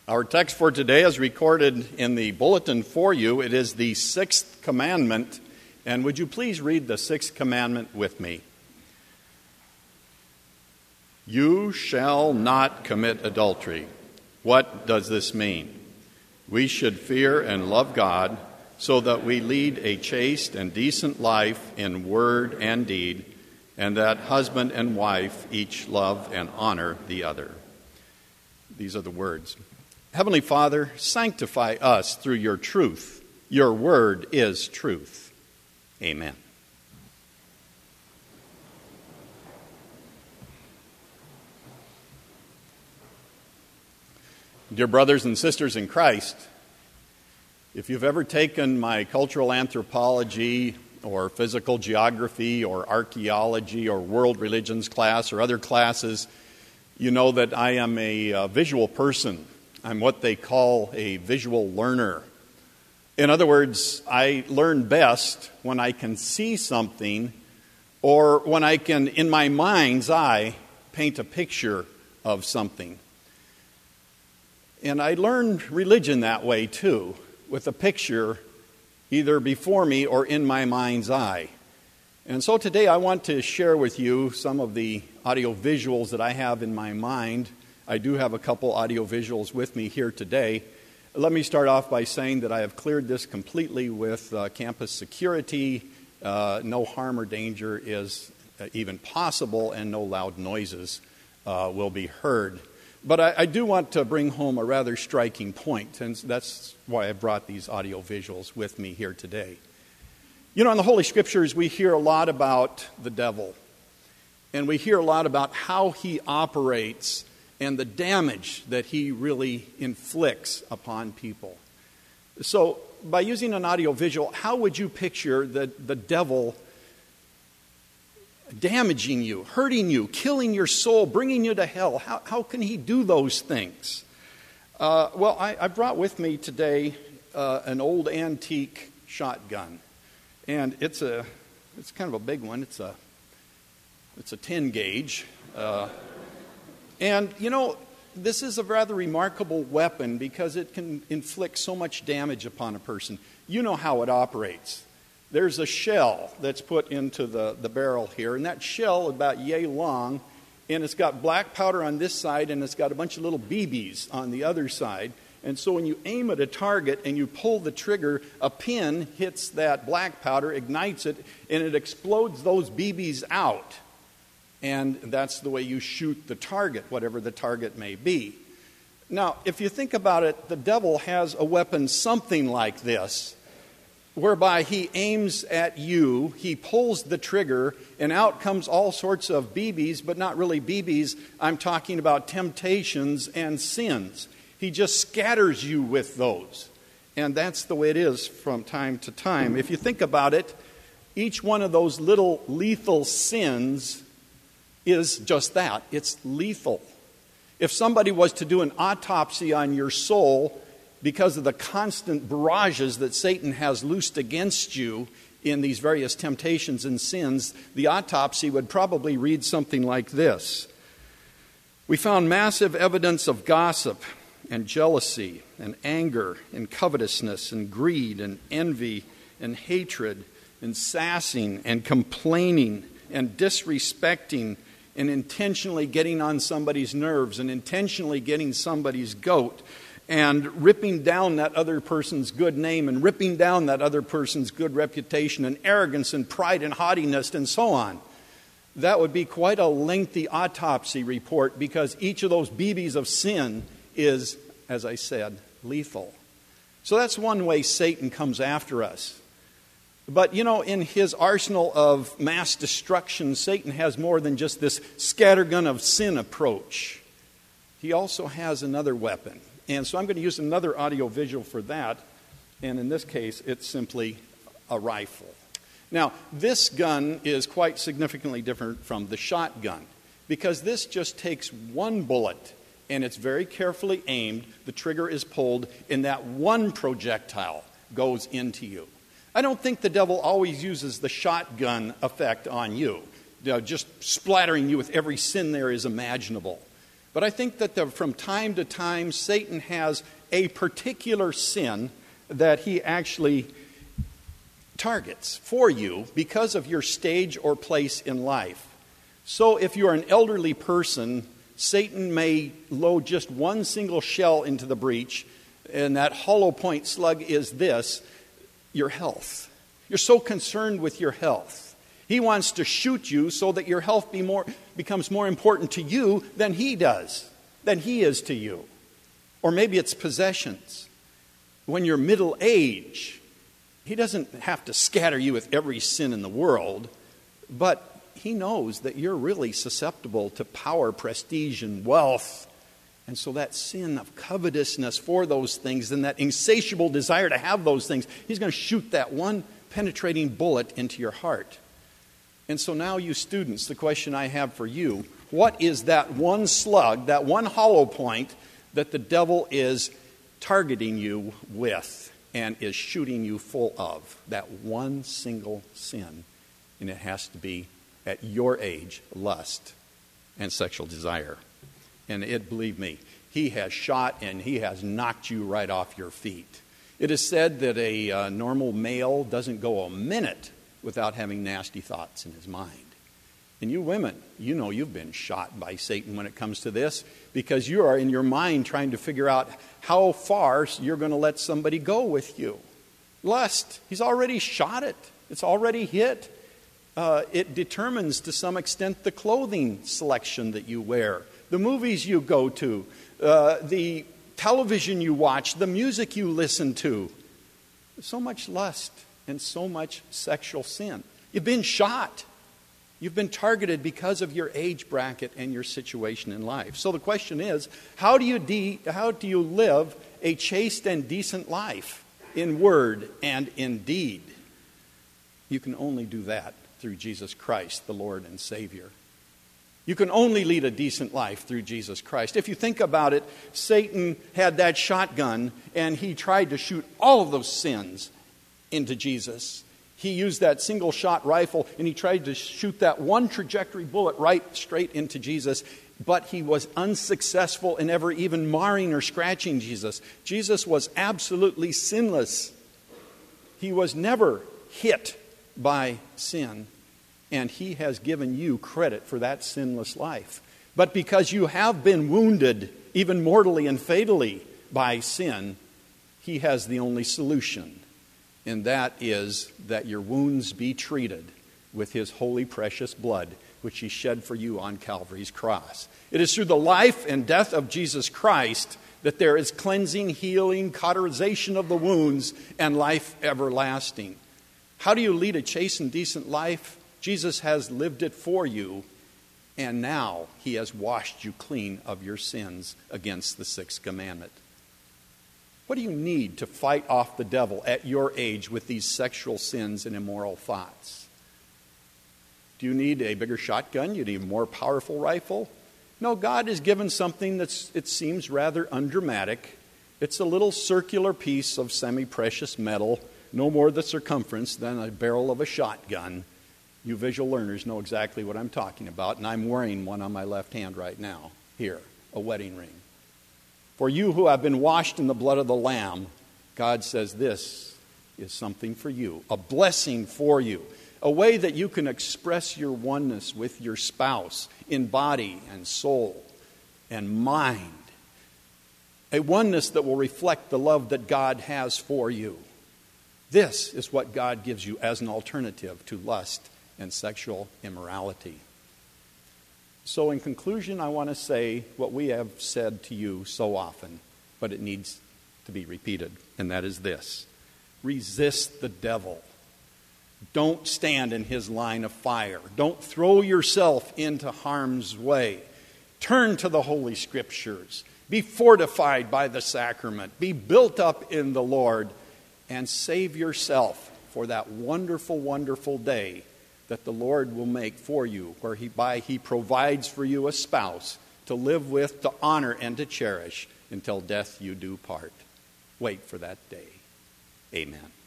Our text for today is recorded in the bulletin for you. It is the sixth commandment. And would you please read the sixth commandment with me? You shall not commit adultery. What does this mean? We should fear and love God so that we lead a chaste and decent life in word and deed, and that husband and wife each love and honor the other. These are the words. Heavenly Father, sanctify us through your truth. Your word is truth. Amen. Dear brothers and sisters in Christ, if you've ever taken my cultural anthropology or physical geography or archaeology or world religions class or other classes, you know that I am a visual person. I'm what they call a visual learner. In other words, I learn best when I can see something or when I can, in my mind's eye, paint a picture of something. And I learn religion that way too, with a picture either before me or in my mind's eye. And so today I want to share with you some of the audio visuals that I have in my mind. I do have a couple audio visuals with me here today. Let me start off by saying that I have cleared this completely with campus security. No harm or danger is even possible, and no loud noises will be heard. But I do want to bring home a rather striking point, and that's why I brought these audio visuals with me here today. You know, in the Holy Scriptures, we hear a lot about the devil, and we hear a lot about how he operates and the damage that he really inflicts upon people. So, by using an audio visual, how would you picture the devil damaging you, hurting you, killing your soul, bringing you to hell? How can he do those things? Well, I brought with me today an old antique shotgun, and it's kind of a big one. It's a 10 gauge. And, you know, this is a rather remarkable weapon because it can inflict so much damage upon a person. You know how it operates. There's a shell that's put into the barrel here, and that shell is about yay long, and it's got black powder on this side, and it's got a bunch of little BBs on the other side. And so when you aim at a target and you pull the trigger, a pin hits that black powder, ignites it, and it explodes those BBs out. And that's the way you shoot the target, whatever the target may be. Now, if you think about it, the devil has a weapon something like this, whereby he aims at you, he pulls the trigger, and out comes all sorts of BBs, but not really BBs. I'm talking about temptations and sins. He just scatters you with those. And that's the way it is from time to time. If you think about it, each one of those little lethal sins is just that. It's lethal. If somebody was to do an autopsy on your soul because of the constant barrages that Satan has loosed against you in these various temptations and sins, the autopsy would probably read something like this. We found massive evidence of gossip and jealousy and anger and covetousness and greed and envy and hatred and sassing and complaining and disrespecting and intentionally getting on somebody's nerves and intentionally getting somebody's goat and ripping down that other person's good name and ripping down that other person's good reputation and arrogance and pride and haughtiness and so on. That would be quite a lengthy autopsy report because each of those BBs of sin is, as I said, lethal. So that's one way Satan comes after us. But, you know, in his arsenal of mass destruction, Satan has more than just this scattergun of sin approach. He also has another weapon. And so I'm going to use another audio visual for that. And in this case, it's simply a rifle. Now, this gun is quite significantly different from the shotgun because this just takes one bullet and it's very carefully aimed. The trigger is pulled and that one projectile goes into you. I don't think the devil always uses the shotgun effect on you, just splattering you with every sin there is imaginable. But I think that from time to time, Satan has a particular sin that he actually targets for you because of your stage or place in life. So if you're an elderly person, Satan may load just one single shell into the breach, and that hollow point slug is this: your health. You're so concerned with your health. He wants to shoot you so that your health becomes more important to you than he is to you. Or maybe it's possessions. When you're middle age, he doesn't have to scatter you with every sin in the world, but he knows that you're really susceptible to power, prestige, and wealth. And so that sin of covetousness for those things and that insatiable desire to have those things, he's going to shoot that one penetrating bullet into your heart. And so now, you students, the question I have for you: what is that one slug, that one hollow point that the devil is targeting you with and is shooting you full of? That one single sin. And it has to be, at your age, lust and sexual desire. And believe me, he has shot and he has knocked you right off your feet. It is said that a normal male doesn't go a minute without having nasty thoughts in his mind. And you women, you know you've been shot by Satan when it comes to this, because you are in your mind trying to figure out how far you're going to let somebody go with you. Lust, he's already shot it. It's already hit. It determines to some extent the clothing selection that you wear, the movies you go to, the television you watch, the music you listen to. So much lust and so much sexual sin. You've been shot. You've been targeted because of your age bracket and your situation in life. So the question is, how do you live a chaste and decent life in word and in deed? You can only do that through Jesus Christ, the Lord and Savior. You can only lead a decent life through Jesus Christ. If you think about it, Satan had that shotgun and he tried to shoot all of those sins into Jesus. He used that single shot rifle and he tried to shoot that one trajectory bullet right straight into Jesus, but he was unsuccessful in ever even marring or scratching Jesus. Jesus was absolutely sinless. He was never hit by sin, and he has given you credit for that sinless life. But because you have been wounded, even mortally and fatally, by sin, he has the only solution. And that is that your wounds be treated with his holy, precious blood, which he shed for you on Calvary's cross. It is through the life and death of Jesus Christ that there is cleansing, healing, cauterization of the wounds, and life everlasting. How do you lead a chaste and decent life? Jesus has lived it for you, and now he has washed you clean of your sins against the sixth commandment. What do you need to fight off the devil at your age with these sexual sins and immoral thoughts? Do you need a bigger shotgun? Do you need a more powerful rifle? No, God has given something it seems rather undramatic. It's a little circular piece of semi-precious metal, no more the circumference than a barrel of a shotgun. You visual learners know exactly what I'm talking about, and I'm wearing one on my left hand right now, here, a wedding ring. For you who have been washed in the blood of the Lamb, God says this is something for you, a blessing for you, a way that you can express your oneness with your spouse in body and soul and mind, a oneness that will reflect the love that God has for you. This is what God gives you as an alternative to lust and sexual immorality. So in conclusion, I want to say what we have said to you so often, but it needs to be repeated, and that is this: resist the devil. Don't stand in his line of fire. Don't throw yourself into harm's way. Turn to the Holy Scriptures. Be fortified by the sacrament. Be built up in the Lord, and save yourself for that wonderful, wonderful day that the Lord will make for you, where he provides for you a spouse to live with, to honor, and to cherish until death you do part. Wait for that day. Amen.